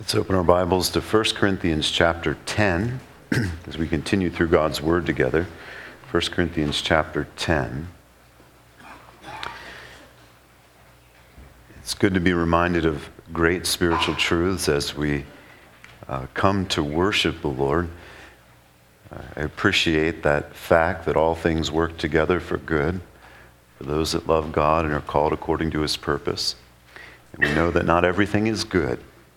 Let's open our Bibles to 1 Corinthians chapter 10 as we continue through God's Word together. 1 Corinthians chapter 10. It's good to be reminded of great spiritual truths as we come to worship the Lord. I appreciate that fact that all things work together for good for those that love God and are called according to His purpose. And we know that not everything is good.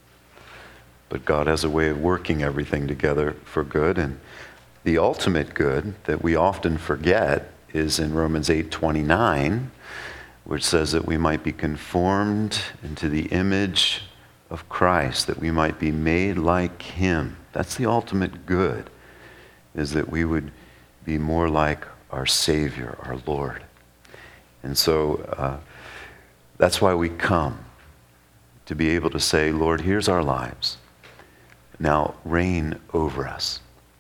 But God has a way of working everything together for good. And the ultimate good that we often forget is in Romans 8:29, which says that we might be conformed into the image of Christ, that we might be made like Him. That's the ultimate good, is that we would be more like our Savior, our Lord. And so that's why we come, to be able to say, Lord, here's our lives. Now reign over us.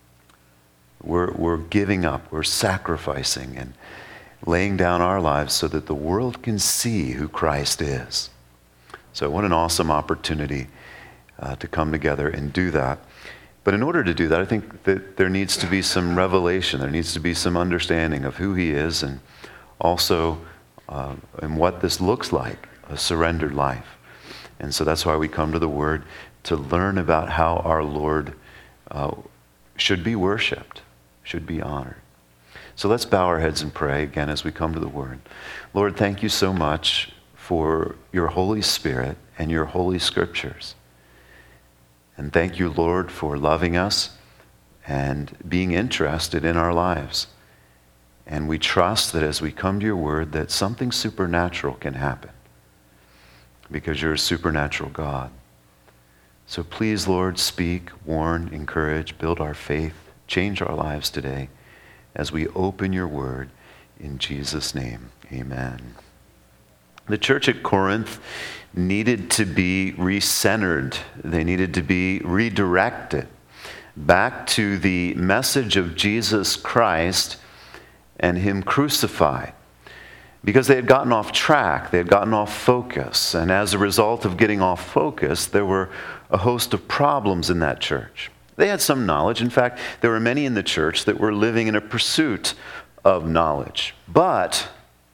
We're giving up, we're sacrificing and laying down our lives so that the world can see who Christ is. So what an awesome opportunity to come together and do that. But in order to do that, I think that there needs to be some revelation, there needs to be some understanding of who He is and also and what this looks like, a surrendered life. And so that's why we come to the Word, to learn about how our Lord should be worshiped, should be honored. So let's bow our heads and pray again as we come to the Word. Lord, thank you so much for your Holy Spirit and your Holy Scriptures. And thank you, Lord, for loving us and being interested in our lives. And we trust that as we come to your Word, that something supernatural can happen, because you're a supernatural God. So please, Lord, speak, warn, encourage, build our faith, change our lives today as we open your word in Jesus' name. Amen. The church at Corinth needed to be recentered. They needed to be redirected back to the message of Jesus Christ and Him crucified. Because they had gotten off track, they had gotten off focus, and as a result of getting off focus, there were a host of problems in that church. They had some knowledge. In fact, there were many in the church that were living in a pursuit of knowledge. But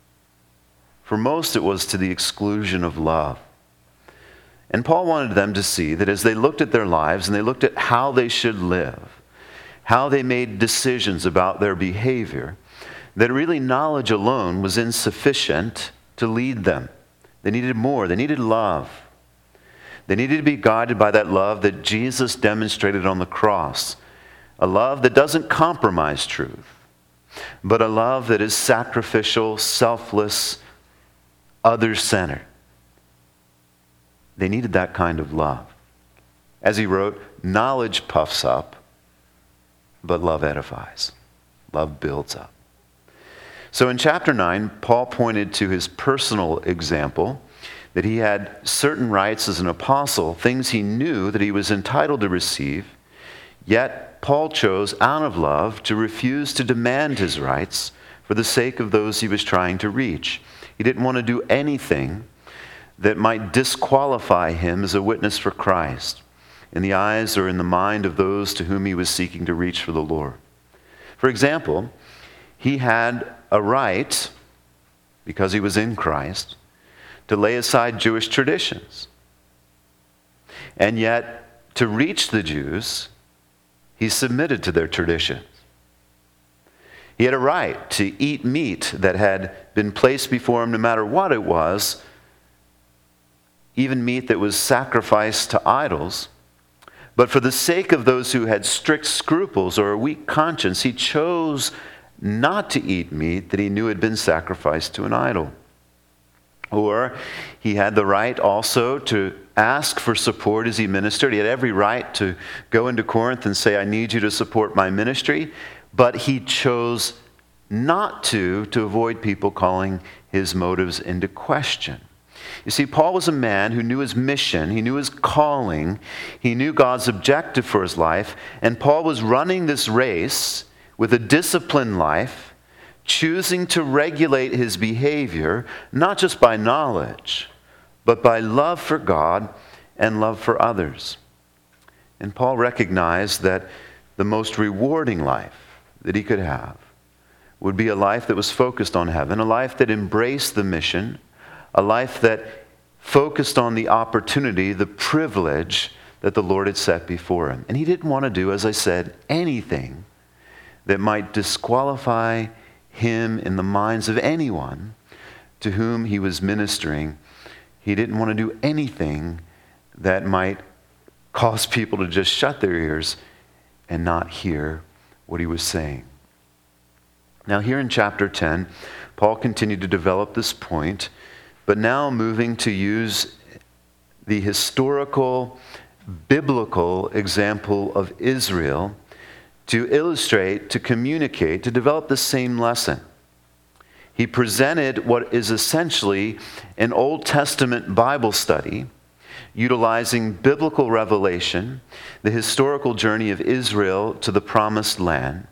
for most, it was to the exclusion of love. And Paul wanted them to see that as they looked at their lives and they looked at how they should live, how they made decisions about their behavior, that really knowledge alone was insufficient to lead them. They needed more. They needed love. They needed to be guided by that love that Jesus demonstrated on the cross. A love that doesn't compromise truth, but a love that is sacrificial, selfless, other-centered. They needed that kind of love. As he wrote, knowledge puffs up, but love edifies. Love builds up. So in chapter 9, Paul pointed to his personal example, that he had certain rights as an apostle, things he knew that he was entitled to receive, yet Paul chose out of love to refuse to demand his rights for the sake of those he was trying to reach. He didn't want to do anything that might disqualify him as a witness for Christ in the eyes or in the mind of those to whom he was seeking to reach for the Lord. For example, he had a right, because he was in Christ, to lay aside Jewish traditions. And yet, to reach the Jews, he submitted to their traditions. He had a right to eat meat that had been placed before him no matter what it was, even meat that was sacrificed to idols. But for the sake of those who had strict scruples or a weak conscience, he chose not to eat meat that he knew had been sacrificed to an idol. Or he had the right also to ask for support as he ministered. He had every right to go into Corinth and say, I need you to support my ministry. But he chose not to avoid people calling his motives into question. You see, Paul was a man who knew his mission, he knew his calling, he knew God's objective for his life, and Paul was running this race with a disciplined life, choosing to regulate his behavior, not just by knowledge, but by love for God and love for others. And Paul recognized that the most rewarding life that he could have would be a life that was focused on heaven, a life that embraced the mission, a life that focused on the opportunity, the privilege that the Lord had set before him. And he didn't want to do, as I said, anything that might disqualify him in the minds of anyone to whom he was ministering. He didn't want to do anything that might cause people to just shut their ears and not hear what he was saying. Now, here in chapter 10, Paul continued to develop this point, but now moving to use the historical, biblical example of Israel to illustrate, to communicate, to develop the same lesson. He presented what is essentially an Old Testament Bible study, utilizing biblical revelation, the historical journey of Israel to the Promised Land,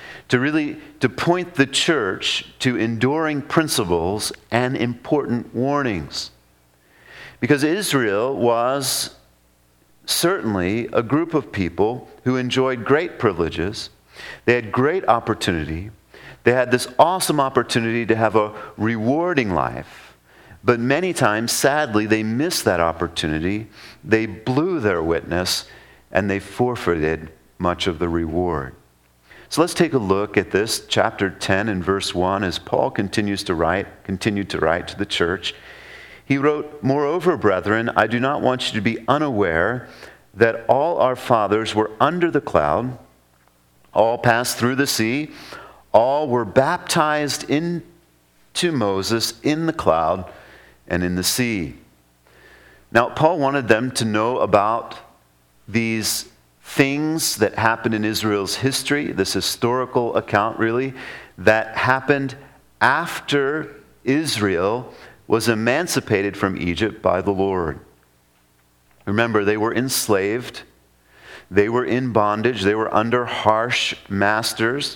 to point the church to enduring principles and important warnings. Because Israel was certainly a group of people who enjoyed great privileges. They had great opportunity. They had this awesome opportunity to have a rewarding life. But many times, sadly, they missed that opportunity. They blew their witness, and they forfeited much of the reward. So let's take a look at this, chapter 10 and verse 1, as Paul continued to write to the church. He wrote, "Moreover, brethren, I do not want you to be unaware that all our fathers were under the cloud, all passed through the sea, all were baptized into Moses in the cloud and in the sea." Now, Paul wanted them to know about these things that happened in Israel's history, this historical account really, that happened after Israel was emancipated from Egypt by the Lord. Remember, they were enslaved, they were in bondage, they were under harsh masters.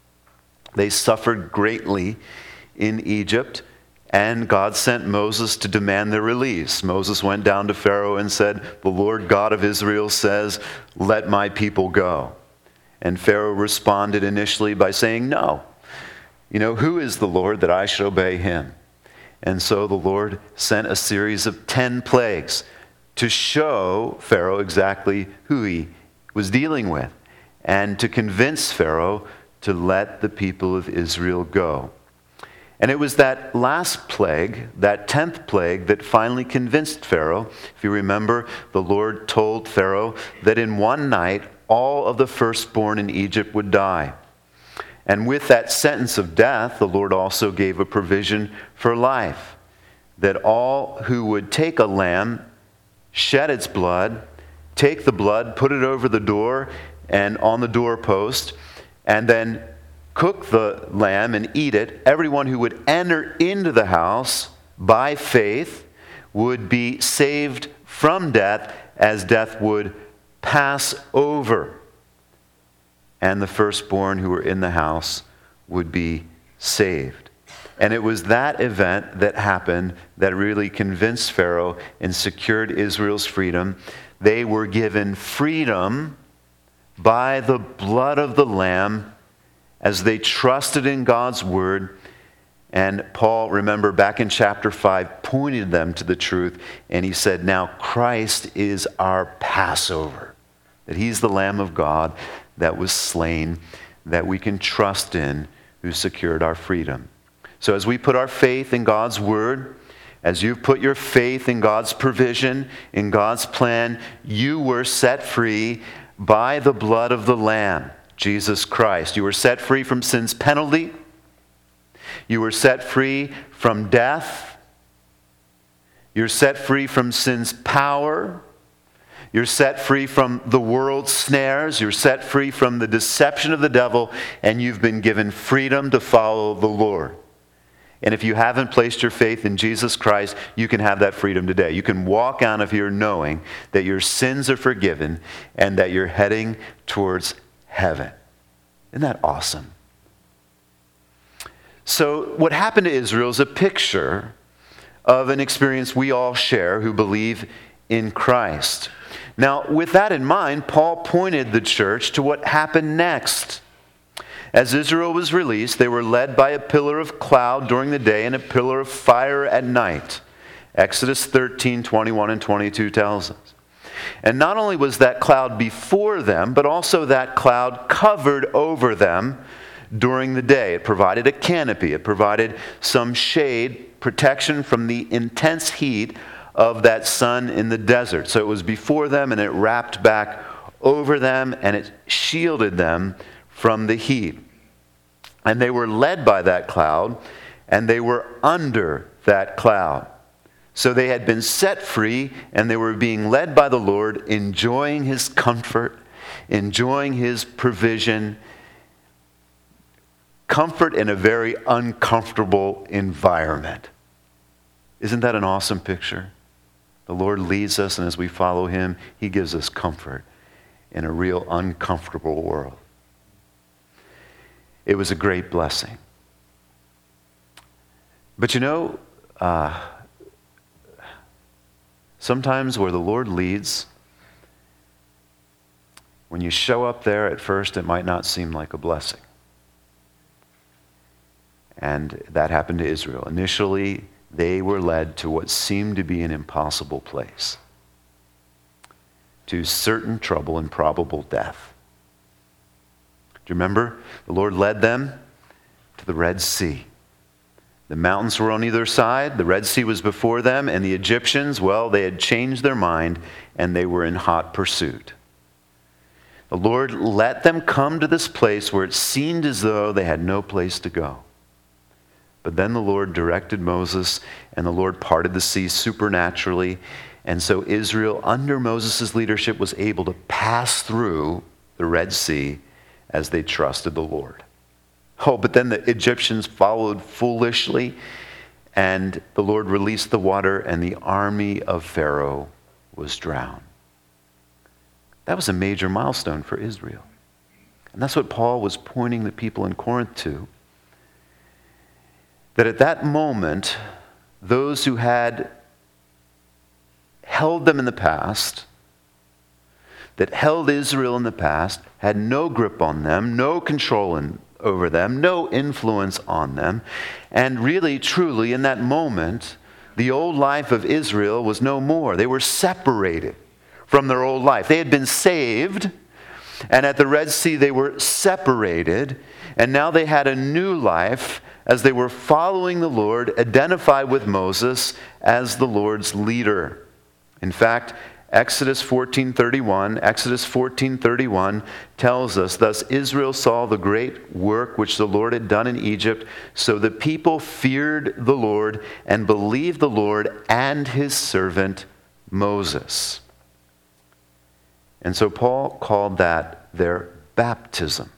They suffered greatly in Egypt, and God sent Moses to demand their release. Moses went down to Pharaoh and said, "The Lord God of Israel says, let my people go." And Pharaoh responded initially by saying, "No. Who is the Lord that I should obey him?" And so the Lord sent a series of 10 plagues to show Pharaoh exactly who he was dealing with and to convince Pharaoh to let the people of Israel go. And it was that last plague, that 10th plague, that finally convinced Pharaoh. If you remember, the Lord told Pharaoh that in one night all of the firstborn in Egypt would die. And with that sentence of death, the Lord also gave a provision for life, that all who would take a lamb, shed its blood, take the blood, put it over the door and on the doorpost, and then cook the lamb and eat it, everyone who would enter into the house by faith would be saved from death, as death would pass over. And the firstborn who were in the house would be saved. And it was that event that happened that really convinced Pharaoh and secured Israel's freedom. They were given freedom by the blood of the Lamb as they trusted in God's word. And Paul, remember, back in chapter 5, pointed them to the truth. And he said, now Christ is our Passover. That he's the Lamb of God that was slain, that we can trust in, who secured our freedom. So as we put our faith in God's word, as you've put your faith in God's provision, in God's plan, you were set free by the blood of the Lamb, Jesus Christ. You were set free from sin's penalty. You were set free from death. You're set free from sin's power. You're set free from the world's snares. You're set free from the deception of the devil, and you've been given freedom to follow the Lord. And if you haven't placed your faith in Jesus Christ, you can have that freedom today. You can walk out of here knowing that your sins are forgiven and that you're heading towards heaven. Isn't that awesome? So what happened to Israel is a picture of an experience we all share who believe in Christ. Now, with that in mind, Paul pointed the church to what happened next. As Israel was released, they were led by a pillar of cloud during the day and a pillar of fire at night. Exodus 13, 21 and 22 tells us. And not only was that cloud before them, but also that cloud covered over them during the day. It provided a canopy. It provided some shade, protection from the intense heat of that sun in the desert. So it was before them and it wrapped back over them and it shielded them from the heat. And they were led by that cloud and they were under that cloud. So they had been set free and they were being led by the Lord, enjoying His comfort, enjoying His provision, comfort in a very uncomfortable environment. Isn't that an awesome picture? The Lord leads us, and as we follow Him, He gives us comfort in a real uncomfortable world. It was a great blessing. But you know, sometimes where the Lord leads, when you show up there at first, it might not seem like a blessing. And that happened to Israel. Initially, they were led to what seemed to be an impossible place, to certain trouble and probable death. Do you remember? The Lord led them to the Red Sea. The mountains were on either side, the Red Sea was before them, and the Egyptians, well, they had changed their mind and they were in hot pursuit. The Lord let them come to this place where it seemed as though they had no place to go. But then the Lord directed Moses, and the Lord parted the sea supernaturally, and so Israel, under Moses' leadership, was able to pass through the Red Sea as they trusted the Lord. Oh, but then the Egyptians followed foolishly, and the Lord released the water, and the army of Pharaoh was drowned. That was a major milestone for Israel. And that's what Paul was pointing the people in Corinth to. That at that moment, those who had held them in the past, that held Israel in the past, had no grip on them, no control over them, no influence on them. And really, truly, in that moment, the old life of Israel was no more. They were separated from their old life. They had been saved, and at the Red Sea they were separated, and now they had a new life as they were following the Lord, identified with Moses as the Lord's leader. In fact, Exodus 14:31 tells us, "Thus Israel saw the great work which the Lord had done in Egypt, so the people feared the Lord and believed the Lord and His servant Moses." And so Paul called that their baptism.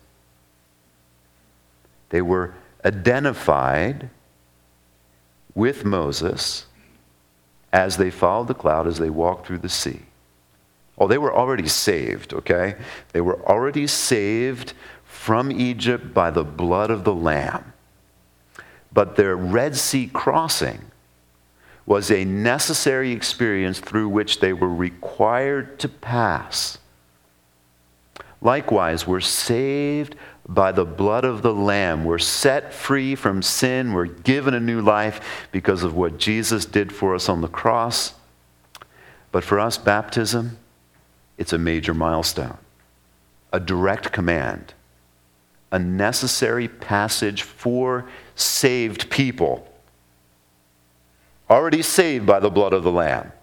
They were identified with Moses as they followed the cloud, as they walked through the sea. Oh, they were already saved, okay? They were already saved from Egypt by the blood of the Lamb. But their Red Sea crossing was a necessary experience through which they were required to pass. Likewise, we're saved by the blood of the Lamb. We're set free from sin. We're given a new life because of what Jesus did for us on the cross. But for us, baptism, it's a major milestone, a direct command, a necessary passage for saved people, already saved by the blood of the Lamb.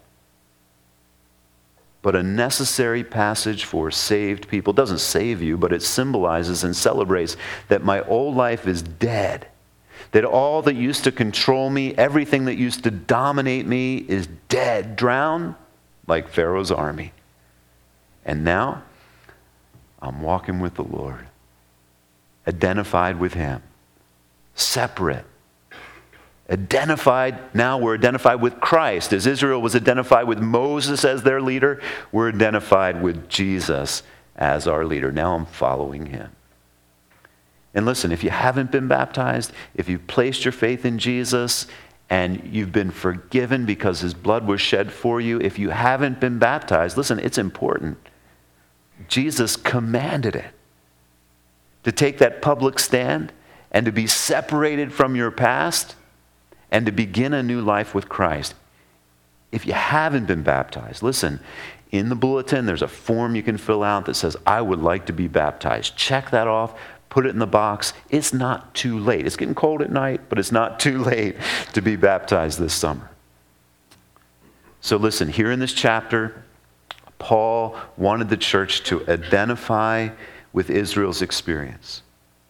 But a necessary passage for saved people. It doesn't save you, but it symbolizes and celebrates that my old life is dead. That all that used to control me, everything that used to dominate me is dead, drowned like Pharaoh's army. And now, I'm walking with the Lord, identified with Him, separate. Identified, now we're identified with Christ. As Israel was identified with Moses as their leader, we're identified with Jesus as our leader. Now I'm following Him. And listen, if you haven't been baptized, if you've placed your faith in Jesus, and you've been forgiven because his blood was shed for you. If you haven't been baptized, listen, it's important. Jesus commanded it. To take that public stand and to be separated from your past and to begin a new life with Christ. If you haven't been baptized, listen, in the bulletin there's a form you can fill out that says, I would like to be baptized. Check that off, put it in the box. It's not too late. It's getting cold at night, but it's not too late to be baptized this summer. So listen, here in this chapter, Paul wanted the church to identify with Israel's experience.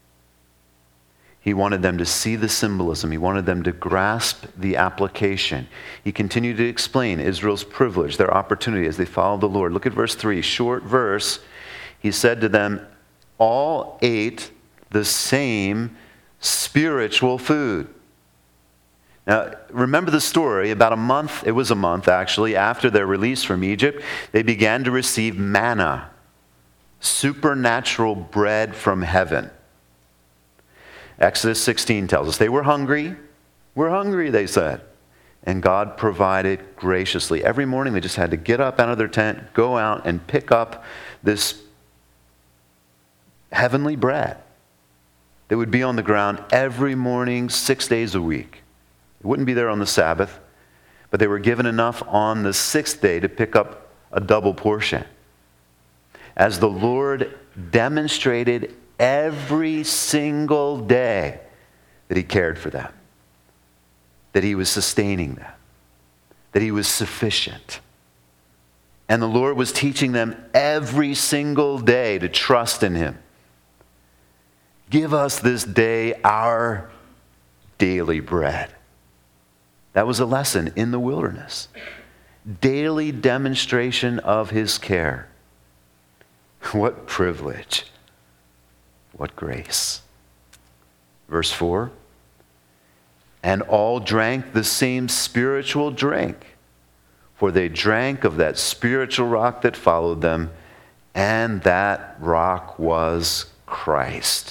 He wanted them to see the symbolism. He wanted them to grasp the application. He continued to explain Israel's privilege, their opportunity as they followed the Lord. Look at verse 3, short verse. He said to them, all ate the same spiritual food. Now, remember the story. About a month, it was a month actually, after their release from Egypt, they began to receive manna, supernatural bread from heaven. Exodus 16 tells us they were hungry. We're hungry, they said. And God provided graciously. Every morning they just had to get up out of their tent, go out and pick up this heavenly bread that would be on the ground every morning, 6 days a week. It wouldn't be there on the Sabbath, but they were given enough on the sixth day to pick up a double portion. As the Lord demonstrated every single day that he cared for them, that he was sustaining them, that he was sufficient. And the Lord was teaching them every single day to trust in him. Give us this day our daily bread. That was a lesson in the wilderness. Daily demonstration of his care. What privilege. What grace. Verse 4. And all drank the same spiritual drink, for they drank of that spiritual rock that followed them, and that rock was Christ.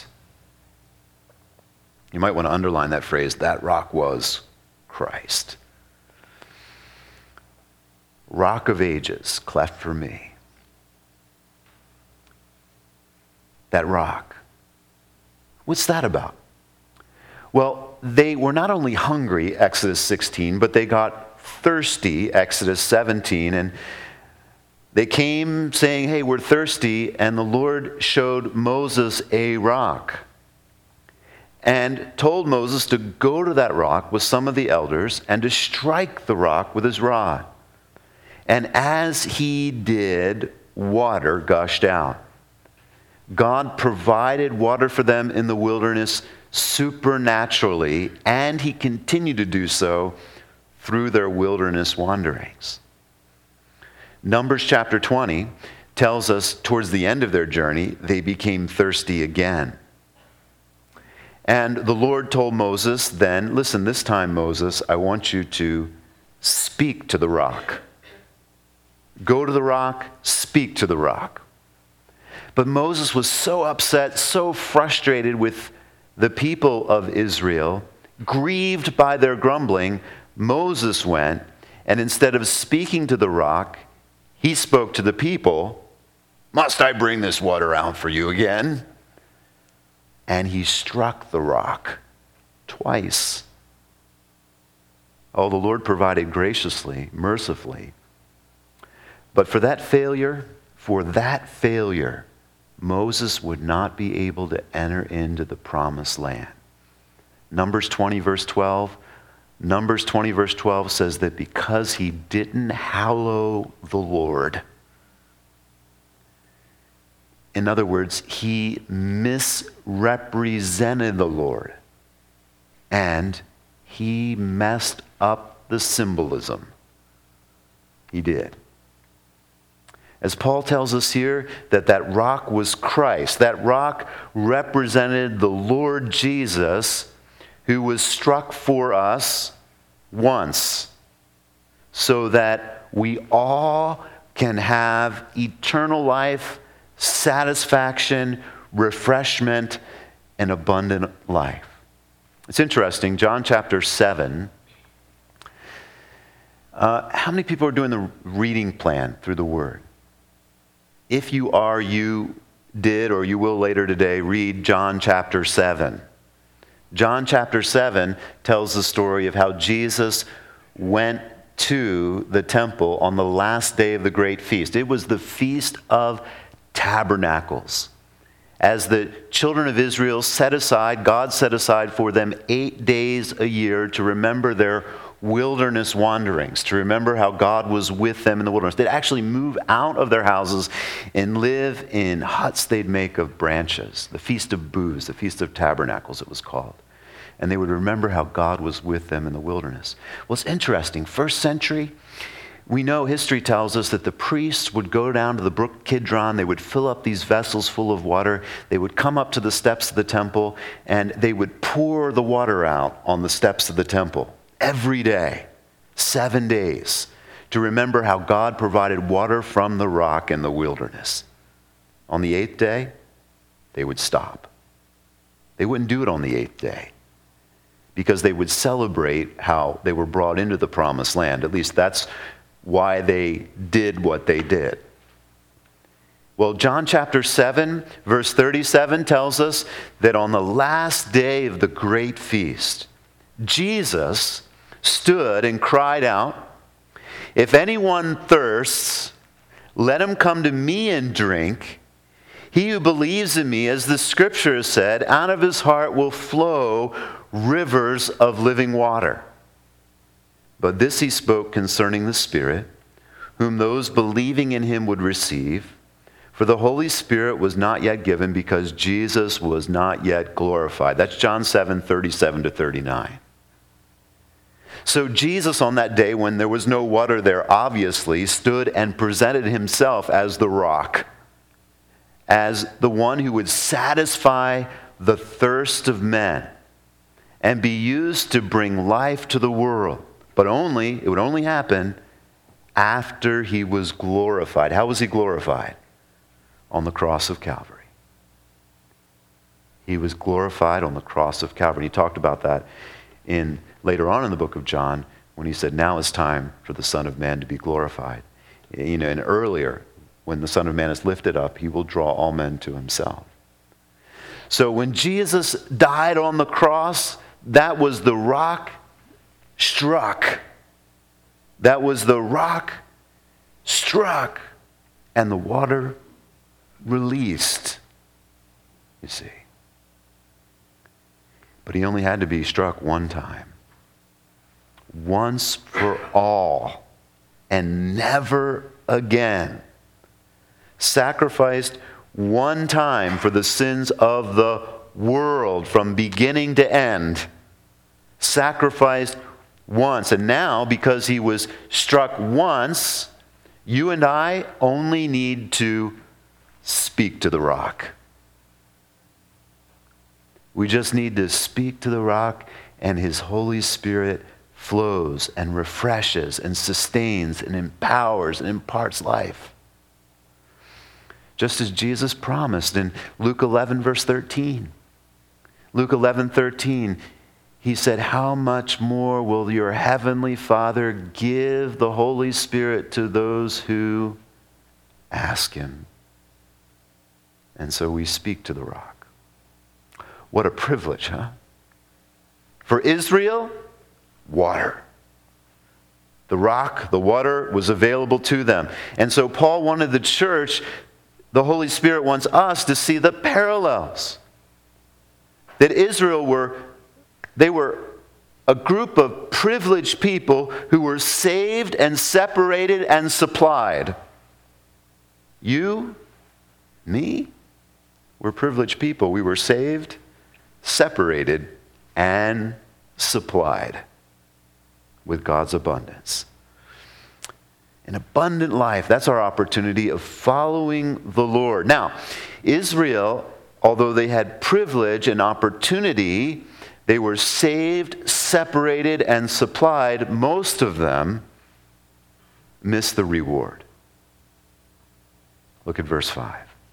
You might want to underline that phrase, that rock was Christ. Rock of ages, cleft for me. That rock. What's that about? Well, they were not only hungry, Exodus 16, but they got thirsty, Exodus 17, and they came saying, hey, we're thirsty, and the Lord showed Moses a rock and told Moses to go to that rock with some of the elders and to strike the rock with his rod. And as he did, water gushed out. God provided water for them in the wilderness supernaturally, and he continued to do so through their wilderness wanderings. Numbers chapter 20 tells us towards the end of their journey, they became thirsty again. And the Lord told Moses then, listen, this time, Moses, I want you to speak to the rock. Go to the rock, speak to the rock. But Moses was so upset, so frustrated with the people of Israel, grieved by their grumbling, Moses went, and instead of speaking to the rock, he spoke to the people. Must I bring this water out for you again? And he struck the rock twice. Oh, the Lord provided graciously, mercifully. But for that failure, Moses would not be able to enter into the promised land. Numbers 20 verse 12 says that because he didn't hallow the Lord, in other words, he misrepresented the Lord and he messed up the symbolism. He did. As Paul tells us here, that rock was Christ. That rock represented the Lord Jesus, who was struck for us once, so that we all can have eternal life, satisfaction, refreshment, and abundant life. It's interesting, John chapter 7 How many people are doing the reading plan through the Word? If you are, you did or you will later today read John chapter 7. John chapter 7 tells the story of how Jesus went to the temple on the last day of the great feast. It was the Feast of Tabernacles. As the children of Israel God set aside for them 8 days a year to remember their wilderness wanderings, to remember how God was with them in the wilderness. They'd actually move out of their houses and live in huts they'd make of branches. The Feast of Booths, the Feast of Tabernacles it was called. And they would remember how God was with them in the wilderness. Well, it's interesting. First century, we know history tells us that the priests would go down to the brook Kidron. They would fill up these vessels full of water. They would come up to the steps of the temple, and they would pour the water out on the steps of the temple every day, 7 days, to remember how God provided water from the rock in the wilderness. On the 8th day, they would stop. They wouldn't do it on the 8th day because they would celebrate how they were brought into the promised land. At least that's why they did what they did. Well, John chapter 7, verse 37 tells us that on the last day of the great feast, Jesus stood and cried out, "If anyone thirsts, let him come to me and drink. He who believes in me, as the scripture has said, out of his heart will flow rivers of living water." But this he spoke concerning the Spirit, whom those believing in him would receive. For the Holy Spirit was not yet given because Jesus was not yet glorified. That's John 7, 37 to 39. So Jesus on that day when there was no water there, obviously, stood and presented himself as the rock, as the one who would satisfy the thirst of men and be used to bring life to the world. But it would only happen after he was glorified. How was he glorified? On the cross of Calvary. He was glorified on the cross of Calvary. He talked about that later on in the book of John when he said, now it's time for the Son of Man to be glorified. And earlier, when the Son of Man is lifted up, he will draw all men to himself. So when Jesus died on the cross, that was the rock struck. That was the rock struck and the water released, you see. But he only had to be struck one time. Once for all and never again. Sacrificed one time for the sins of the world from beginning to end. Sacrificed once. And now, because he was struck once, you and I only need to speak to the rock. We just need to speak to the rock, and his Holy Spirit flows and refreshes and sustains and empowers and imparts life. Just as Jesus promised in Luke 11, verse 13. Luke 11:13. He said, how much more will your heavenly Father give the Holy Spirit to those who ask him? And so we speak to the rock. What a privilege, huh? For Israel, water. The rock, the water was available to them. And so Paul wanted the church, the Holy Spirit wants us to see the parallels. That Israel they were a group of privileged people who were saved and separated and supplied. You, me, we're privileged people. We were saved, separated, and supplied with God's abundance. An abundant life, that's our opportunity of following the Lord. Now, Israel, although they had privilege and opportunity, they were saved, separated, and supplied. Most of them missed the reward. Look at verse 5.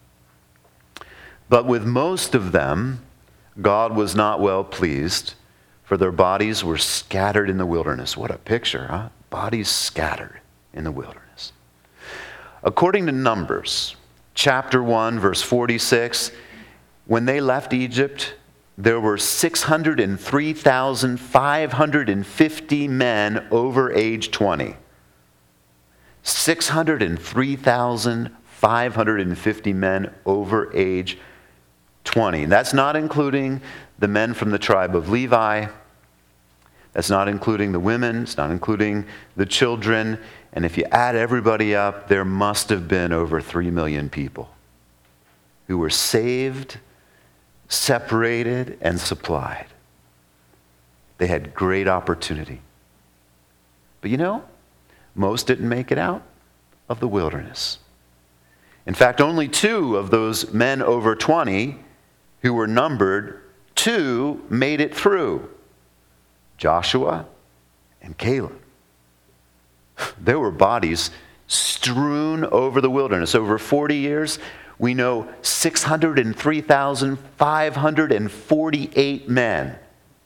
But with most of them, God was not well pleased, for their bodies were scattered in the wilderness. What a picture, huh? bodies scattered in the wilderness. According to Numbers, chapter 1, verse 46, when they left Egypt, there were 603,550 men over age 20. 603,550 men over age 20. That's not including the men from the tribe of Levi. That's not including the women. It's not including the children. And if you add everybody up, there must have been over 3 million people who were saved, separated, and supplied. They had great opportunity. But you know, most didn't make it out of the wilderness. In fact, only 2 of those men over 20 who were numbered, 2 made it through: Joshua and Caleb. There were bodies strewn over the wilderness. Over 40 years, we know 603,548 men,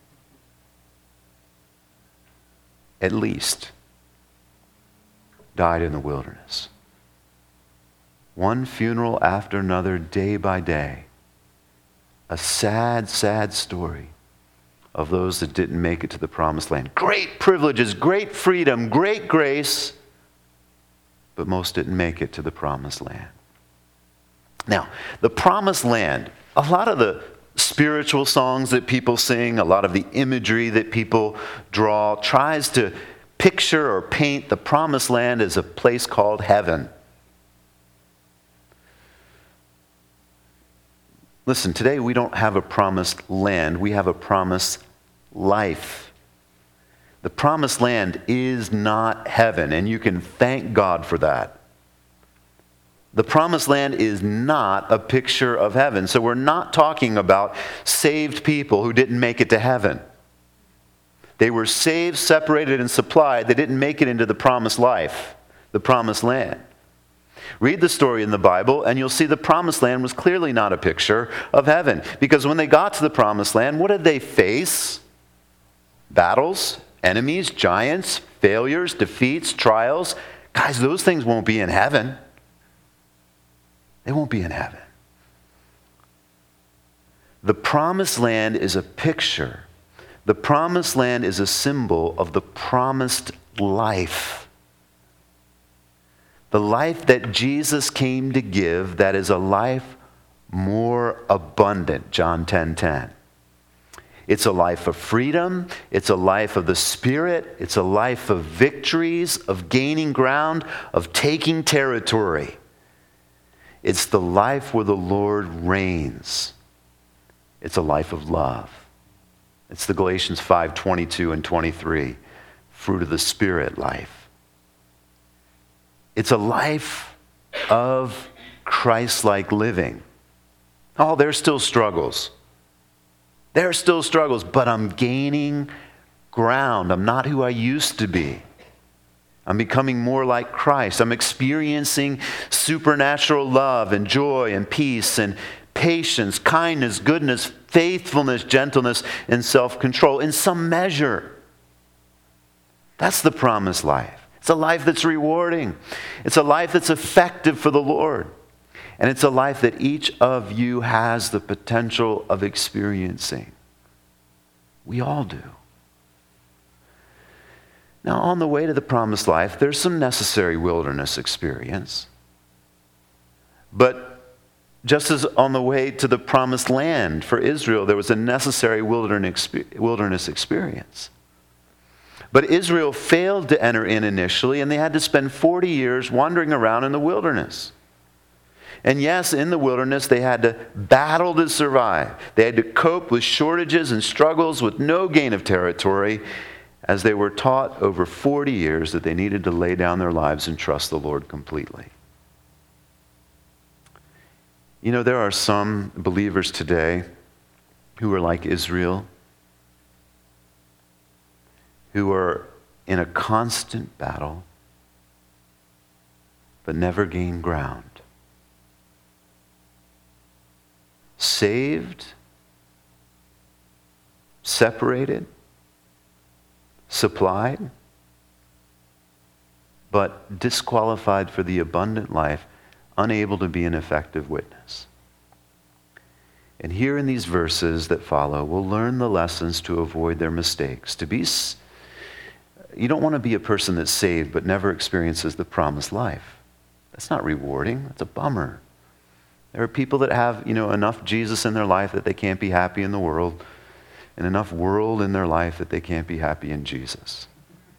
at least, died in the wilderness. One funeral after another, day by day. A sad, sad story of those that didn't make it to the promised land. Great privileges, great freedom, great grace, but most didn't make it to the promised land. Now, the promised land, a lot of the spiritual songs that people sing, a lot of the imagery that people draw, tries to picture or paint the promised land as a place called heaven. Listen, today we don't have a promised land, we have a promised life. The promised land is not heaven, and you can thank God for that. The promised land is not a picture of heaven. So we're not talking about saved people who didn't make it to heaven. They were saved, separated, and supplied. They didn't make it into the promised life, the promised land. Read the story in the Bible, and you'll see the promised land was clearly not a picture of heaven. Because when they got to the promised land, what did they face? Battles, enemies, giants, failures, defeats, trials. Guys, those things won't be in heaven. They won't be in heaven. The promised land is a picture. The promised land is a symbol of the promised life. The life that Jesus came to give, that is a life more abundant, John 10:10. It's a life of freedom. It's a life of the Spirit. It's a life of victories, of gaining ground, of taking territory. It's the life where the Lord reigns. It's a life of love. It's the Galatians 5:22 and 23, fruit of the Spirit life. It's a life of Christ-like living. Oh, there's still struggles. There are still struggles, but I'm gaining ground. I'm not who I used to be. I'm becoming more like Christ. I'm experiencing supernatural love and joy and peace and patience, kindness, goodness, faithfulness, gentleness, and self-control in some measure. That's the promised life. It's a life that's rewarding. It's a life that's effective for the Lord. And it's a life that each of you has the potential of experiencing. We all do. Now, on the way to the promised life, there's some necessary wilderness experience. But just as on the way to the promised land for Israel, there was a necessary wilderness experience. But Israel failed to enter in initially, and they had to spend 40 years wandering around in the wilderness. And yes, in the wilderness, they had to battle to survive. They had to cope with shortages and struggles with no gain of territory, as they were taught over 40 years that they needed to lay down their lives and trust the Lord completely. You know, there are some believers today who are like Israel, who are in a constant battle, but never gain ground. Saved, separated, supplied, but disqualified for the abundant life, unable to be an effective witness. And here in these verses that follow, we'll learn the lessons to avoid their mistakes. You don't want to be a person that's saved but never experiences the promised life. That's not rewarding. That's a bummer. There are people that have, enough Jesus in their life that they can't be happy in the world, and enough world in their life that they can't be happy in Jesus.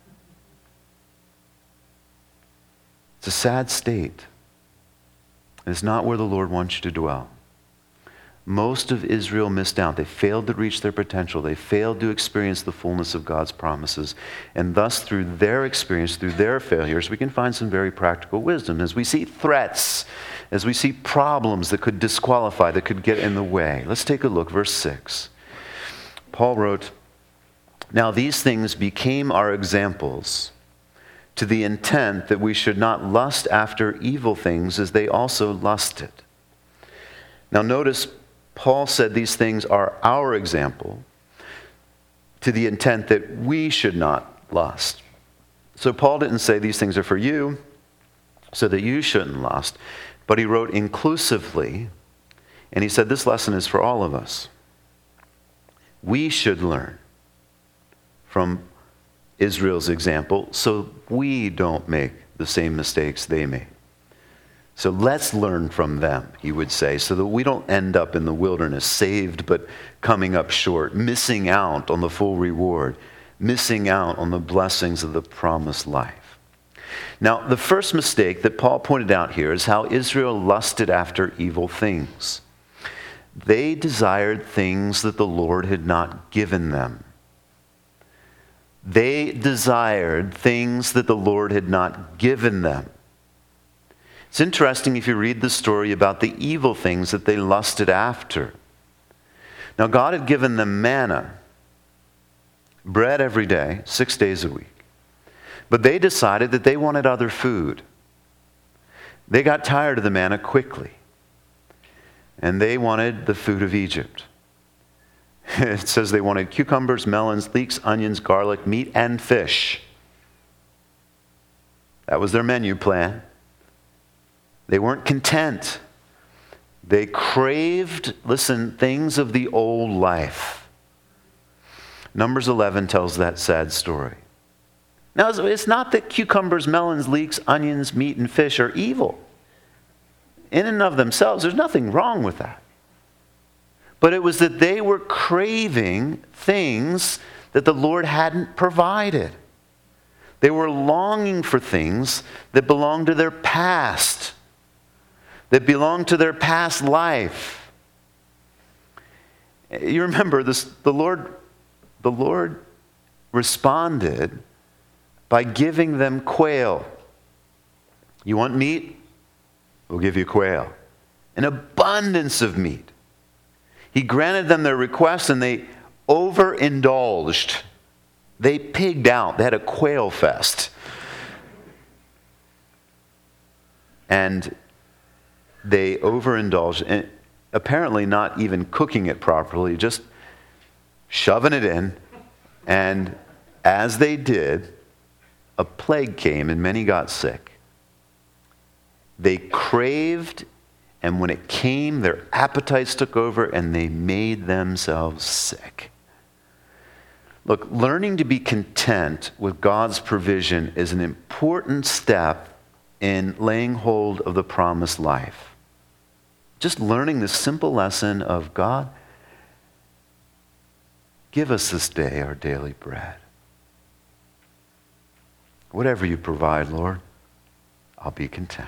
It's a sad state. It's not where the Lord wants you to dwell. Most of Israel missed out. They failed to reach their potential. They failed to experience the fullness of God's promises. And thus, through their experience, through their failures, we can find some very practical wisdom. As we see threats, as we see problems that could disqualify, that could get in the way. Let's take a look. Verse 6. Paul wrote, "Now these things became our examples, to the intent that we should not lust after evil things as they also lusted." Now notice, Paul said these things are our example, to the intent that we should not lust. So Paul didn't say these things are for you, so that you shouldn't lust, but he wrote inclusively, and he said this lesson is for all of us. We should learn from Israel's example so we don't make the same mistakes they made. So let's learn from them, he would say, so that we don't end up in the wilderness, saved but coming up short, missing out on the full reward, missing out on the blessings of the promised life. Now, the first mistake that Paul pointed out here is how Israel lusted after evil things. They desired things that the Lord had not given them. They desired things that the Lord had not given them. It's interesting if you read the story about the evil things that they lusted after. Now, God had given them manna, bread every day, 6 days a week. But they decided that they wanted other food. They got tired of the manna quickly. And they wanted the food of Egypt. It says they wanted cucumbers, melons, leeks, onions, garlic, meat, and fish. That was their menu plan. They weren't content. They craved, listen, things of the old life. Numbers 11 tells that sad story. Now, it's not that cucumbers, melons, leeks, onions, meat, and fish are evil. In and of themselves, there's nothing wrong with that. But it was that they were craving things that the Lord hadn't provided. They were longing for things that belonged to their past, that belonged to their past life. You remember this, the Lord responded by giving them quail. You want meat? We'll give you quail. An abundance of meat. He granted them their request and they overindulged. They pigged out. They had a quail fest. And they overindulged, and apparently not even cooking it properly, just shoving it in. And as they did, a plague came and many got sick. They craved, and when it came, their appetites took over and they made themselves sick. Look, learning to be content with God's provision is an important step in laying hold of the promised life. Just learning the simple lesson of God, give us this day our daily bread. Whatever you provide, Lord, I'll be content.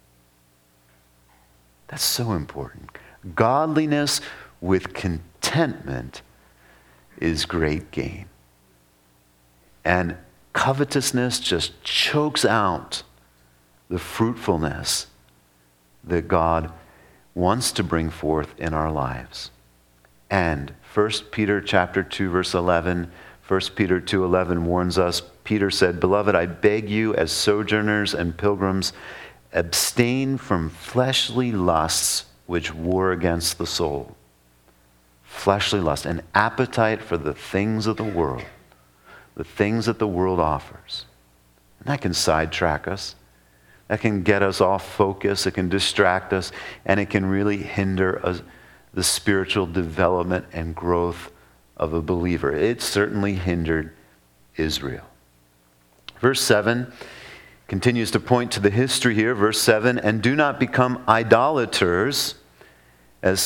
That's so important. Godliness with contentment is great gain. And covetousness just chokes out the fruitfulness that God wants to bring forth in our lives. And 1 Peter chapter 2, verse 11, 1 Peter 2:11 warns us, Peter said, "Beloved, I beg you as sojourners and pilgrims, abstain from fleshly lusts which war against the soul." Fleshly lust, an appetite for the things of the world, the things that the world offers. And that can sidetrack us. That can get us off focus. It can distract us. And it can really hinder the spiritual development and growth of a believer. It certainly hindered Israel. Verse 7 continues to point to the history here. Verse 7, and do not become idolaters, as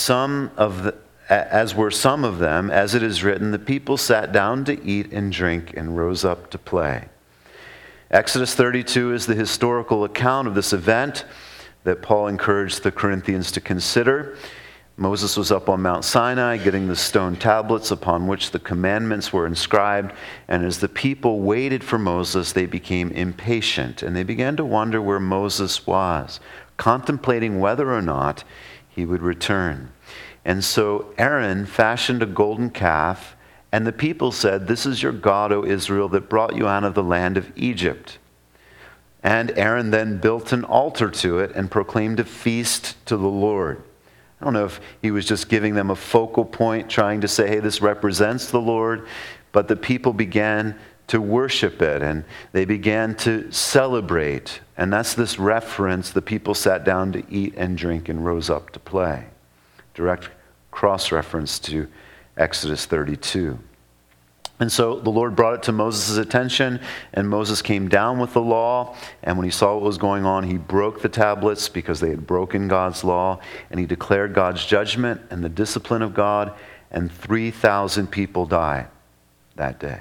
were some of them, as it is written, the people sat down to eat and drink and rose up to play. Exodus 32 is the historical account of this event that Paul encouraged the Corinthians to consider. Moses was up on Mount Sinai getting the stone tablets upon which the commandments were inscribed, and as the people waited for Moses, they became impatient, and they began to wonder where Moses was, contemplating whether or not he would return. And so Aaron fashioned a golden calf, and the people said, "This is your God, O Israel, that brought you out of the land of Egypt." And Aaron then built an altar to it and proclaimed a feast to the Lord. I don't know if he was just giving them a focal point, trying to say, hey, this represents the Lord, but the people began to worship it, and they began to celebrate. And that's this reference, the people sat down to eat and drink and rose up to play. Direct cross-reference to Exodus 32. And so the Lord brought it to Moses' attention, and Moses came down with the law, and when he saw what was going on, he broke the tablets because they had broken God's law, and he declared God's judgment and the discipline of God, and 3,000 people died that day.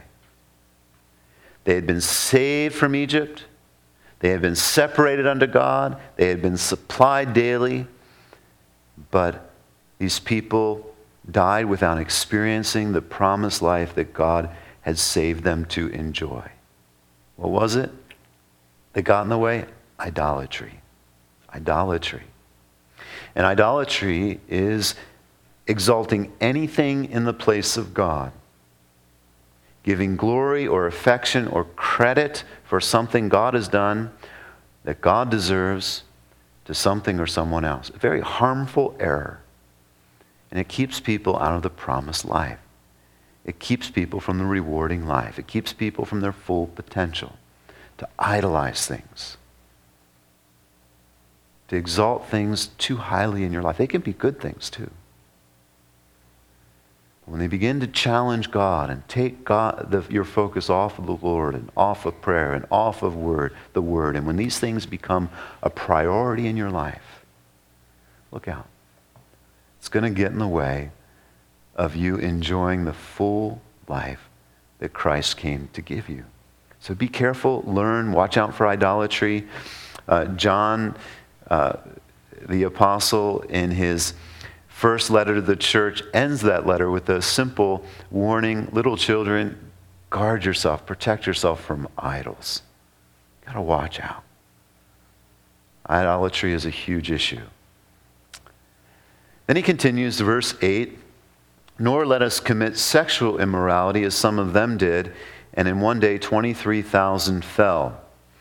They had been saved from Egypt. They had been separated unto God. They had been supplied daily, but these people died without experiencing the promised life that God had saved them to enjoy. What was it that got in the way? Idolatry. Idolatry. And idolatry is exalting anything in the place of God, giving glory or affection or credit for something God has done that God deserves to something or someone else. A very harmful error. And it keeps people out of the promised life. It keeps people from the rewarding life. It keeps people from their full potential. To idolize things. To exalt things too highly in your life. They can be good things too. When they begin to challenge God and take your focus off of the Lord and off of prayer and off of the Word, and when these things become a priority in your life, look out. It's going to get in the way of you enjoying the full life that Christ came to give you. So be careful, learn, watch out for idolatry. John, the apostle, in his first letter to the church, ends that letter with a simple warning: little children, guard yourself, protect yourself from idols. Got to watch out. Idolatry is a huge issue. Then he continues, verse 8, nor let us commit sexual immorality as some of them did, and in one day 23,000 fell.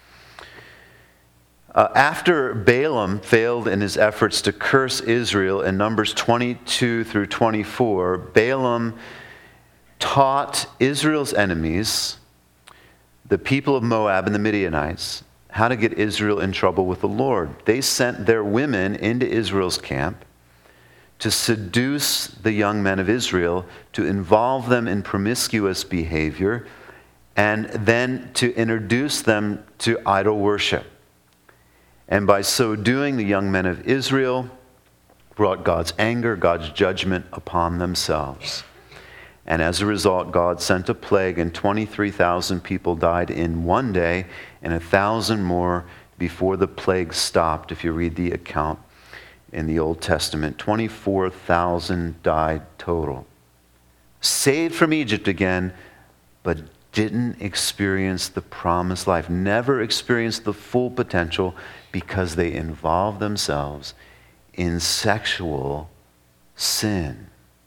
After Balaam failed in his efforts to curse Israel in Numbers 22 through 24, Balaam taught Israel's enemies, the people of Moab and the Midianites, how to get Israel in trouble with the Lord. They sent their women into Israel's camp to seduce the young men of Israel, to involve them in promiscuous behavior, and then to introduce them to idol worship. And by so doing, the young men of Israel brought God's anger, God's judgment upon themselves. And as a result, God sent a plague, and 23,000 people died in one day, and 1,000 more before the plague stopped, if you read the account in the Old Testament. 24,000 died total. Saved from Egypt again, but didn't experience the promised life, never experienced the full potential because they involved themselves in sexual sin.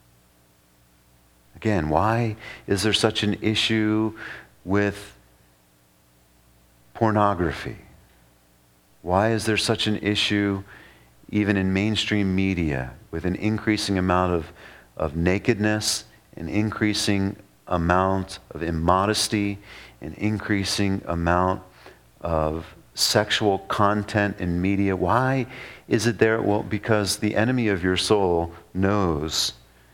Again, why is there such an issue with pornography? Why is there such an issue even in mainstream media with an increasing amount of nakedness, an increasing amount of immodesty, an increasing amount of sexual content in media. Why is it there? Well, because the enemy of your soul knows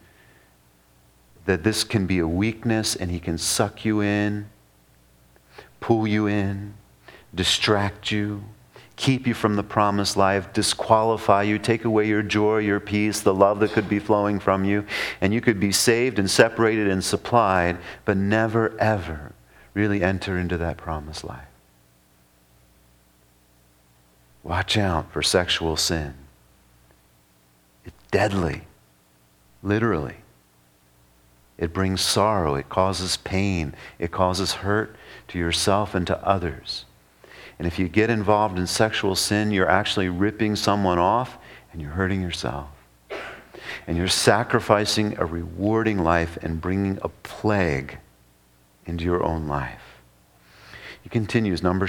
that this can be a weakness, and he can suck you in, pull you in, distract you, keep you from the promised life, disqualify you, take away your joy, your peace, the love that could be flowing from you, and you could be saved and separated and supplied, but never, ever really enter into that promised life. Watch out for sexual sin. It's deadly, literally. It brings sorrow, it causes pain, it causes hurt to yourself and to others. And if you get involved in sexual sin, you're actually ripping someone off and you're hurting yourself. And you're sacrificing a rewarding life and bringing a plague into your own life. He continues, 1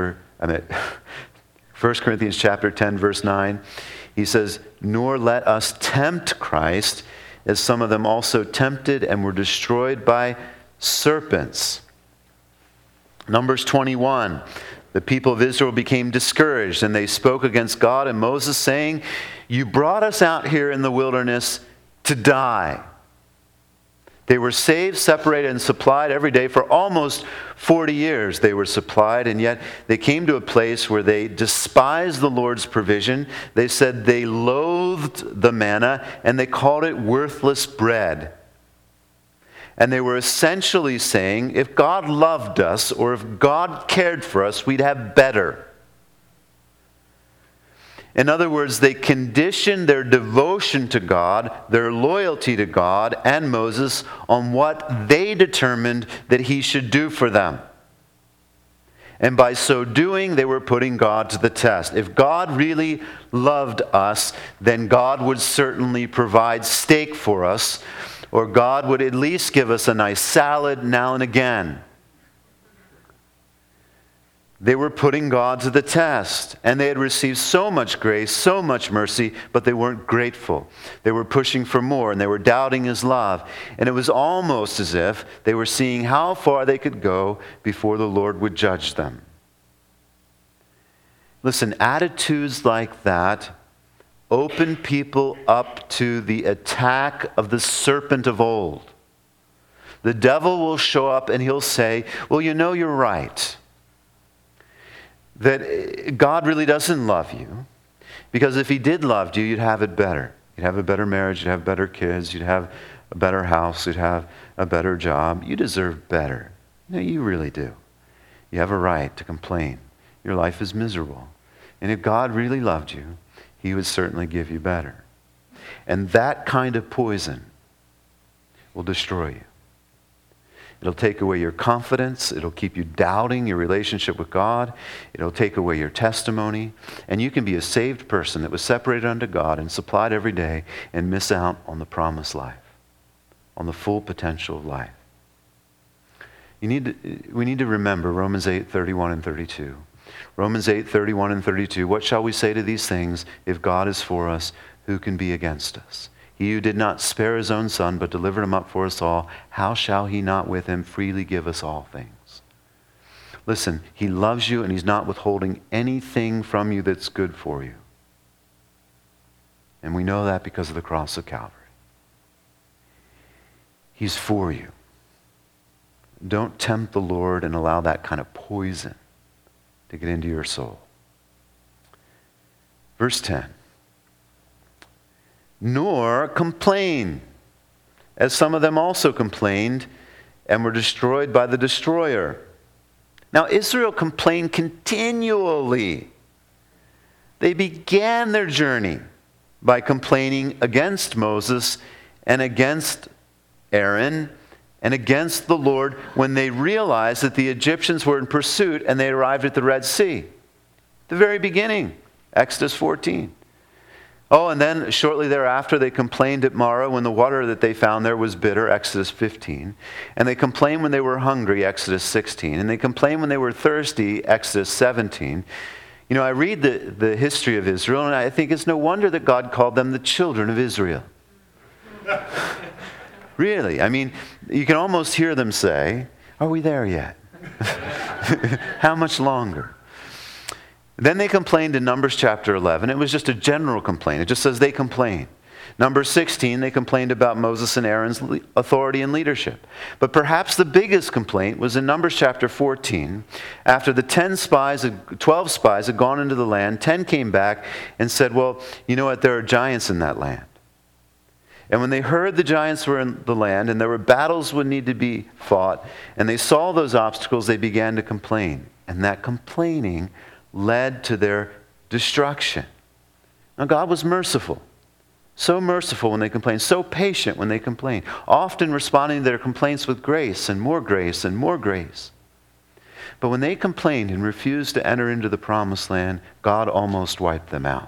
Corinthians chapter 10, verse 9. He says, "Nor let us tempt Christ, as some of them also tempted and were destroyed by serpents." Numbers 21. The people of Israel became discouraged, and they spoke against God and Moses, saying, "You brought us out here in the wilderness to die." They were saved, separated, and supplied every day. For almost 40 years they were supplied, and yet they came to a place where they despised the Lord's provision. They said they loathed the manna, and they called it worthless bread. And they were essentially saying, if God loved us, or if God cared for us, we'd have better. In other words, they conditioned their devotion to God, their loyalty to God and Moses, on what they determined that he should do for them. And by so doing, they were putting God to the test. If God really loved us, then God would certainly provide steak for us, or God would at least give us a nice salad now and again. They were putting God to the test, and they had received so much grace, so much mercy, but they weren't grateful. They were pushing for more, and they were doubting his love. And it was almost as if they were seeing how far they could go before the Lord would judge them. Listen, attitudes like that open people up to the attack of the serpent of old. The devil will show up and he'll say, well, you know, you're right. That God really doesn't love you. Because if he did love you, you'd have it better. You'd have a better marriage, you'd have better kids, you'd have a better house, you'd have a better job. You deserve better. No, you really do. You have a right to complain. Your life is miserable. And if God really loved you, he would certainly give you better. And that kind of poison will destroy you. It'll take away your confidence. It'll keep you doubting your relationship with God. It'll take away your testimony. And you can be a saved person that was separated unto God and supplied every day and miss out on the promised life, on the full potential of life. We need to remember Romans 8:31 and 32. Romans 8:31 and 32. What shall we say to these things? If God is for us, who can be against us? He who did not spare his own son, but delivered him up for us all, how shall he not with him freely give us all things? Listen, he loves you and he's not withholding anything from you that's good for you. And we know that because of the cross of Calvary. He's for you. Don't tempt the Lord and allow that kind of poison to get into your soul. Verse 10. Nor complain, as some of them also complained and were destroyed by the destroyer. Now Israel complained continually. They began their journey by complaining against Moses and against Aaron and against the Lord when they realized that the Egyptians were in pursuit and they arrived at the Red Sea. The very beginning, Exodus 14. Oh, and then shortly thereafter they complained at Marah when the water that they found there was bitter, Exodus 15. And they complained when they were hungry, Exodus 16. And they complained when they were thirsty, Exodus 17. You know, I read the history of Israel, and I think it's no wonder that God called them the children of Israel. Really, I mean, you can almost hear them say, are we there yet? How much longer? Then they complained in Numbers chapter 11. It was just a general complaint. It just says they complained. Number 16, they complained about Moses and Aaron's authority and leadership. But perhaps the biggest complaint was in Numbers chapter 14. After the 12 spies had gone into the land, 10 came back and said, well, you know what, there are giants in that land. And when they heard the giants were in the land and there were battles would need to be fought, and they saw those obstacles, they began to complain. And that complaining led to their destruction. Now God was merciful. So merciful when they complained, so patient when they complained, often responding to their complaints with grace and more grace and more grace. But when they complained and refused to enter into the promised land, God almost wiped them out.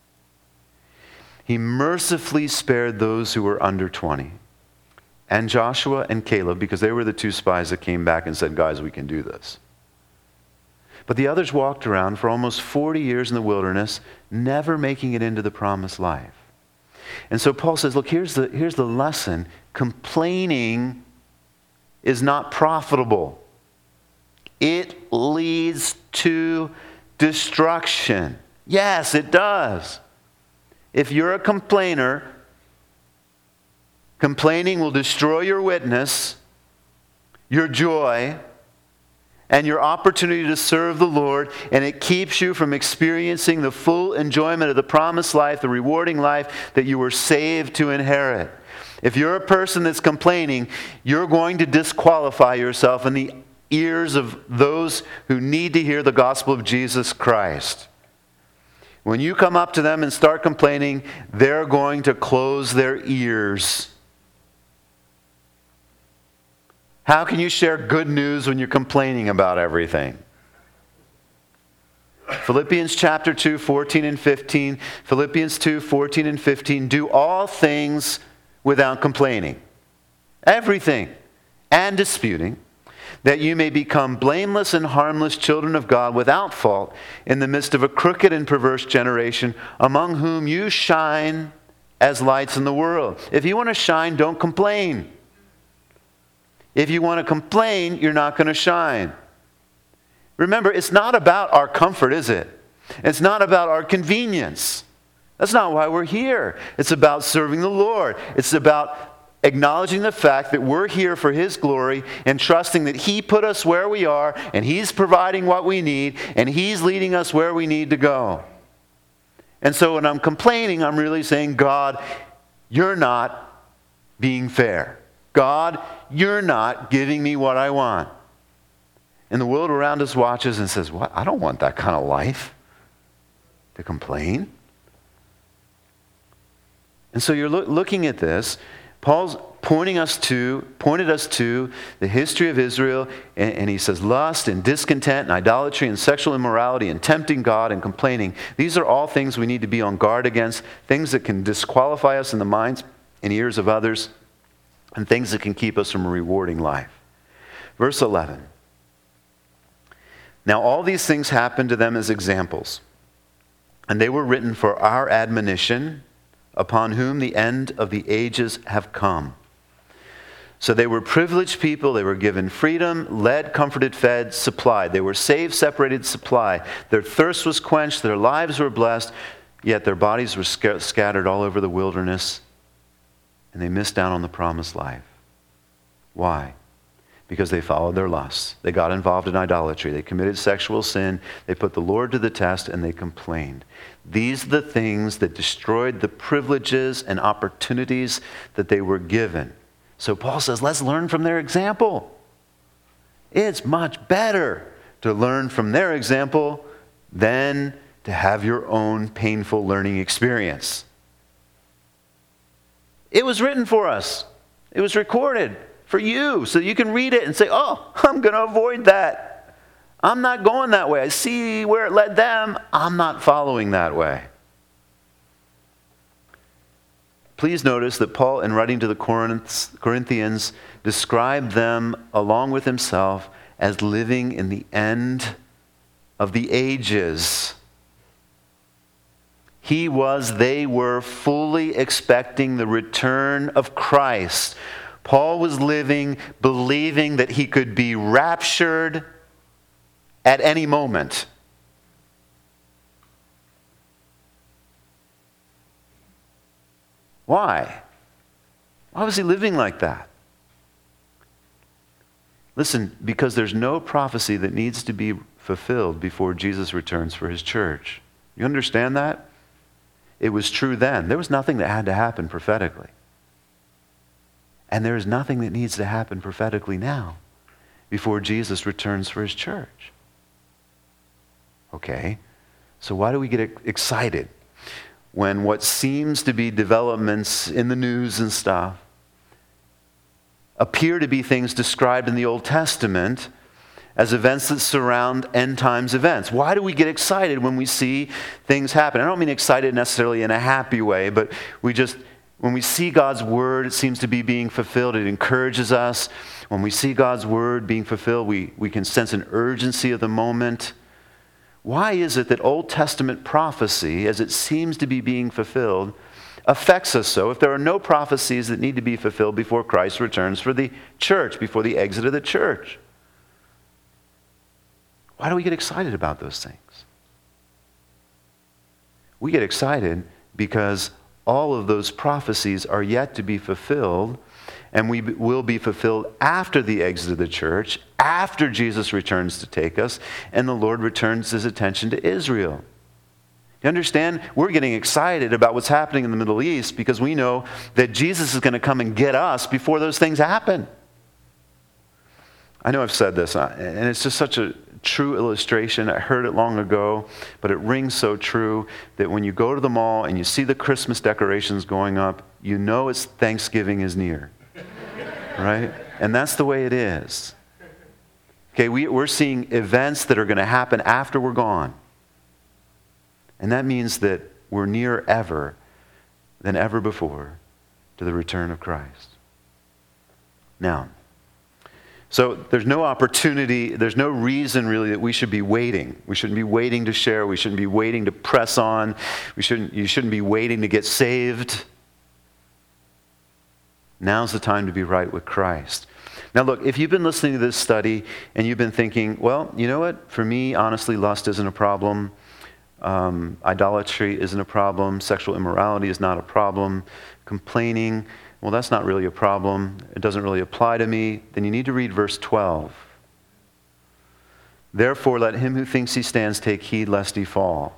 He mercifully spared those who were under 20, and Joshua and Caleb, because they were the 2 spies that came back and said, guys, we can do this. But the others walked around for almost 40 years in the wilderness, never making it into the promised life. And so Paul says, look, here's the lesson. Complaining is not profitable. It leads to destruction. Yes, it does. If you're a complainer, complaining will destroy your witness, your joy, and your opportunity to serve the Lord, and it keeps you from experiencing the full enjoyment of the promised life, the rewarding life that you were saved to inherit. If you're a person that's complaining, you're going to disqualify yourself in the ears of those who need to hear the gospel of Jesus Christ. When you come up to them and start complaining, they're going to close their ears. How can you share good news when you're complaining about everything? Philippians chapter 2, 14 and 15. Philippians 2, 14 and 15. Do all things without complaining. Everything. And disputing. That you may become blameless and harmless children of God without fault in the midst of a crooked and perverse generation, among whom you shine as lights in the world. If you want to shine, don't complain. If you want to complain, you're not going to shine. Remember, it's not about our comfort, is it? It's not about our convenience. That's not why we're here. It's about serving the Lord. It's about acknowledging the fact that we're here for His glory and trusting that He put us where we are and He's providing what we need and He's leading us where we need to go. And so when I'm complaining, I'm really saying, God, you're not being fair. God, you're not giving me what I want. And the world around us watches and says, what? I don't want that kind of life. To complain. And so you're looking at this. Paul's pointed us to the history of Israel, and he says lust and discontent and idolatry and sexual immorality and tempting God and complaining. These are all things we need to be on guard against, things that can disqualify us in the minds and ears of others, and things that can keep us from a rewarding life. Verse 11. Now all these things happened to them as examples, and they were written for our admonition, upon whom the end of the ages have come. So they were privileged people. They were given freedom, led, comforted, fed, supplied. They were saved, separated, supplied. Their thirst was quenched. Their lives were blessed. Yet their bodies were scattered all over the wilderness. And they missed out on the promised life. Why? Because they followed their lusts. They got involved in idolatry. They committed sexual sin. They put the Lord to the test, and they complained. These are the things that destroyed the privileges and opportunities that they were given. So Paul says, let's learn from their example. It's much better to learn from their example than to have your own painful learning experience. It was written for us. It was recorded for you so you can read it and say, oh, I'm going to avoid that. I'm not going that way. I see where it led them. I'm not following that way. Please notice that Paul, in writing to the Corinthians, described them along with himself as living in the end of the ages. They were fully expecting the return of Christ. Paul was living, believing that he could be raptured at any moment. Why? Why was he living like that? Listen, because there's no prophecy that needs to be fulfilled before Jesus returns for his church. You understand that? It was true then. There was nothing that had to happen prophetically. And there is nothing that needs to happen prophetically now before Jesus returns for his church. Okay, so why do we get excited when what seems to be developments in the news and stuff appear to be things described in the Old Testament as events that surround end times events? Why do we get excited when we see things happen? I don't mean excited necessarily in a happy way, but when we see God's word, it seems to be being fulfilled. It encourages us. When we see God's word being fulfilled, we can sense an urgency of the moment. Why is it that Old Testament prophecy, as it seems to be being fulfilled, affects us so if there are no prophecies that need to be fulfilled before Christ returns for the church, before the exit of the church? Why do we get excited about those things? We get excited because all of those prophecies are yet to be fulfilled, and we will be fulfilled after the exit of the church, after Jesus returns to take us, and the Lord returns his attention to Israel. You understand? We're getting excited about what's happening in the Middle East because we know that Jesus is going to come and get us before those things happen. I know I've said this, and it's just such a true illustration. I heard it long ago, but it rings so true that when you go to the mall and you see the Christmas decorations going up, you know it's Thanksgiving is near, right? And that's the way it is. Okay, we're seeing events that are going to happen after we're gone. And that means that we're nearer ever than ever before to the return of Christ. Now, so there's no opportunity, there's no reason really that we should be waiting. We shouldn't be waiting to share. We shouldn't be waiting to press on. You shouldn't be waiting to get saved. Now's the time to be right with Christ. Now look, if you've been listening to this study and you've been thinking, well, you know what? For me, honestly, lust isn't a problem. Idolatry isn't a problem. Sexual immorality is not a problem. Complaining, well, that's not really a problem. It doesn't really apply to me. Then you need to read verse 12. Therefore, let him who thinks he stands take heed lest he fall.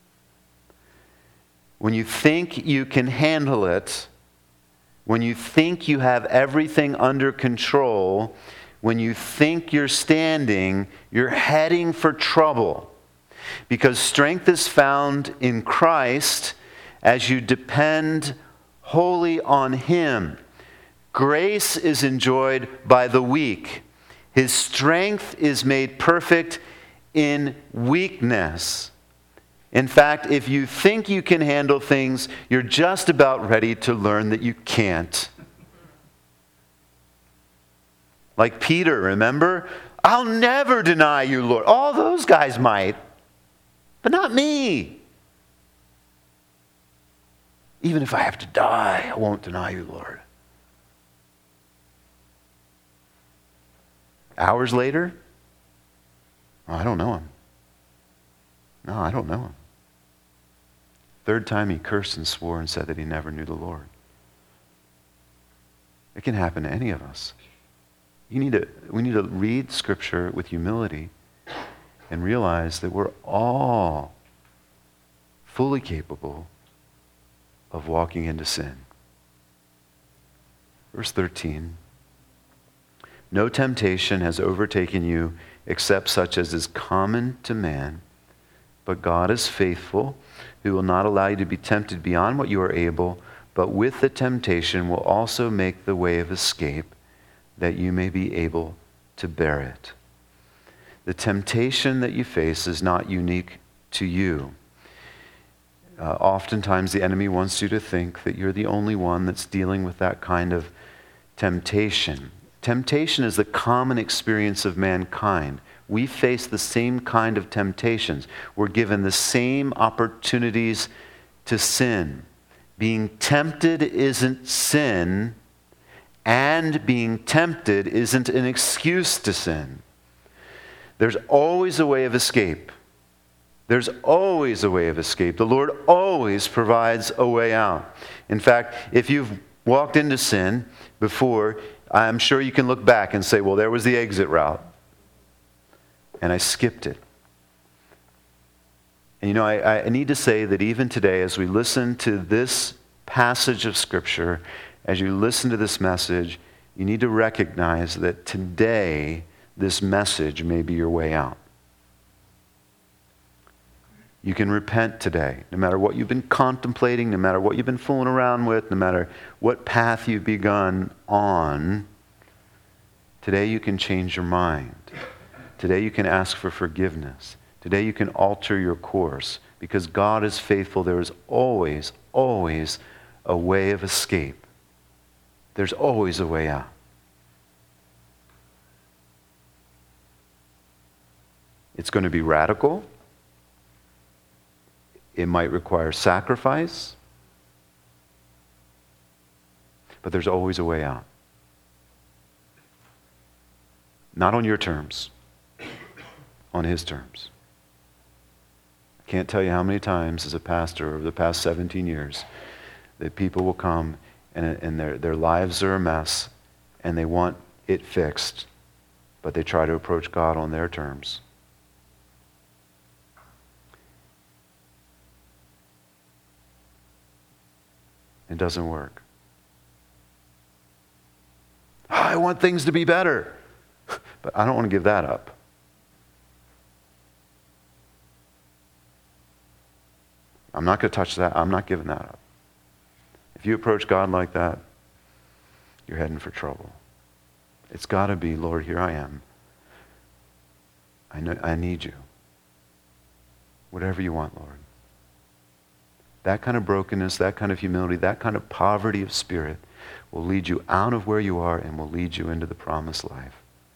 When you think you can handle it, when you think you have everything under control, when you think you're standing, you're heading for trouble. Because strength is found in Christ as you depend wholly on him. Grace is enjoyed by the weak. His strength is made perfect in weakness. In fact, if you think you can handle things, you're just about ready to learn that you can't. Like Peter, remember? I'll never deny you, Lord. All those guys might, but not me. Even if I have to die, I won't deny you, Lord. Hours later, oh, I don't know him. No, I don't know him. Third time he cursed and swore and said that he never knew the Lord. It can happen to any of us. We need to read Scripture with humility and realize that we're all fully capable of walking into sin. Verse 13. No temptation has overtaken you except such as is common to man, but God is faithful, who will not allow you to be tempted beyond what you are able, but with the temptation will also make the way of escape, that you may be able to bear it. The temptation that you face is not unique to you. Oftentimes the enemy wants you to think that you're the only one that's dealing with that kind of temptation. Temptation is the common experience of mankind. We face the same kind of temptations. We're given the same opportunities to sin. Being tempted isn't sin, and being tempted isn't an excuse to sin. There's always a way of escape. There's always a way of escape. The Lord always provides a way out. In fact, if you've walked into sin before, I'm sure you can look back and say, well, there was the exit route, and I skipped it. And you know, I need to say that even today, as we listen to this passage of Scripture, as you listen to this message, you need to recognize that today, this message may be your way out. You can repent today, no matter what you've been contemplating, no matter what you've been fooling around with, no matter what path you've begun on. Today you can change your mind. Today you can ask for forgiveness. Today you can alter your course. Because God is faithful, there is always, always a way of escape. There's always a way out. It's going to be radical. It might require sacrifice, but there's always a way out. Not on your terms, on His terms. I can't tell you how many times as a pastor over the past 17 years that people will come and their lives are a mess and they want it fixed, but they try to approach God on their terms. It doesn't work. I want things to be better, but I don't want to give that up. I'm not going to touch that. I'm not giving that up. If you approach God like that, you're heading for trouble. It's got to be, Lord, here I am. I need you. Whatever you want, Lord. That kind of brokenness, that kind of humility, that kind of poverty of spirit will lead you out of where you are and will lead you into the promised life.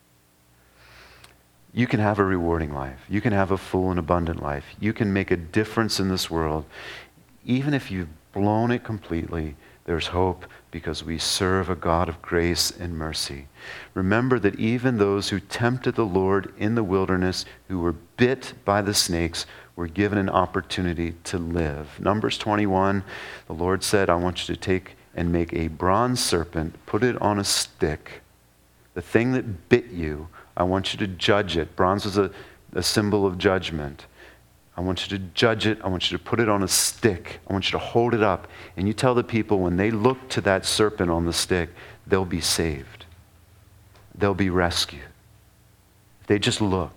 You can have a rewarding life. You can have a full and abundant life. You can make a difference in this world. Even if you've blown it completely, there's hope because we serve a God of grace and mercy. Remember that even those who tempted the Lord in the wilderness, who were bit by the snakes, were given an opportunity to live. Numbers 21, the Lord said, I want you to take and make a bronze serpent, put it on a stick. The thing that bit you, I want you to judge it. Bronze is a symbol of judgment. I want you to judge it. I want you to put it on a stick. I want you to hold it up. And you tell the people when they look to that serpent on the stick, they'll be saved. They'll be rescued. If they just look,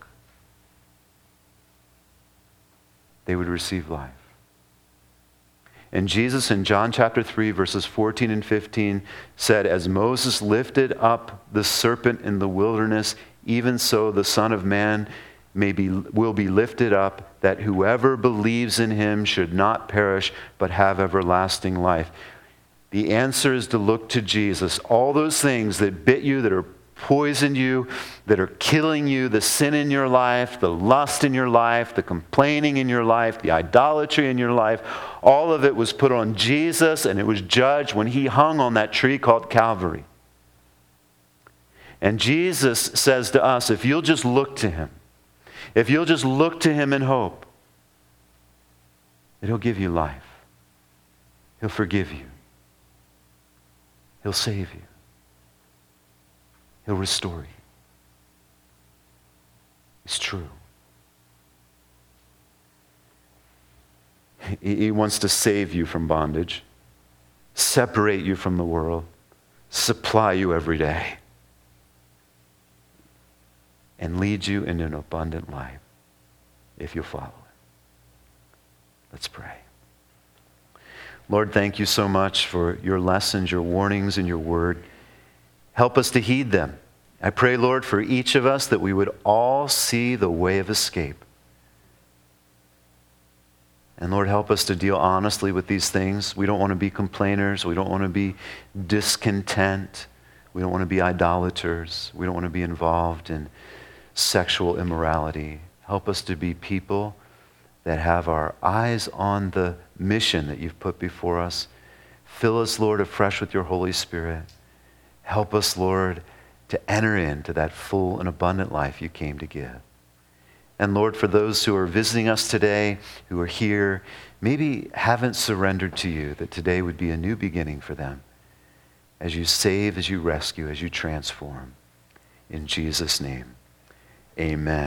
they would receive life. And Jesus in John chapter 3, verses 14 and 15 said, as Moses lifted up the serpent in the wilderness, even so the Son of Man will be lifted up, that whoever believes in him should not perish, but have everlasting life. The answer is to look to Jesus. All those things that bit you, that are poisoned you, that are killing you, the sin in your life, the lust in your life, the complaining in your life, the idolatry in your life, all of it was put on Jesus and it was judged when He hung on that tree called Calvary. And Jesus says to us, if you'll just look to Him, if you'll just look to Him in hope, that He'll give you life. He'll forgive you. He'll save you. He'll restore you. It's true. He wants to save you from bondage, separate you from the world, supply you every day, and lead you into an abundant life if you follow it. Let's pray. Lord, thank you so much for your lessons, your warnings, and your word. Help us to heed them. I pray, Lord, for each of us that we would all see the way of escape. And Lord, help us to deal honestly with these things. We don't want to be complainers. We don't want to be discontent. We don't want to be idolaters. We don't want to be involved in sexual immorality. Help us to be people that have our eyes on the mission that you've put before us. Fill us, Lord, afresh with your Holy Spirit. Help us, Lord, to enter into that full and abundant life you came to give. And Lord, for those who are visiting us today, who are here, maybe haven't surrendered to you, that today would be a new beginning for them as you save, as you rescue, as you transform. In Jesus' name, amen.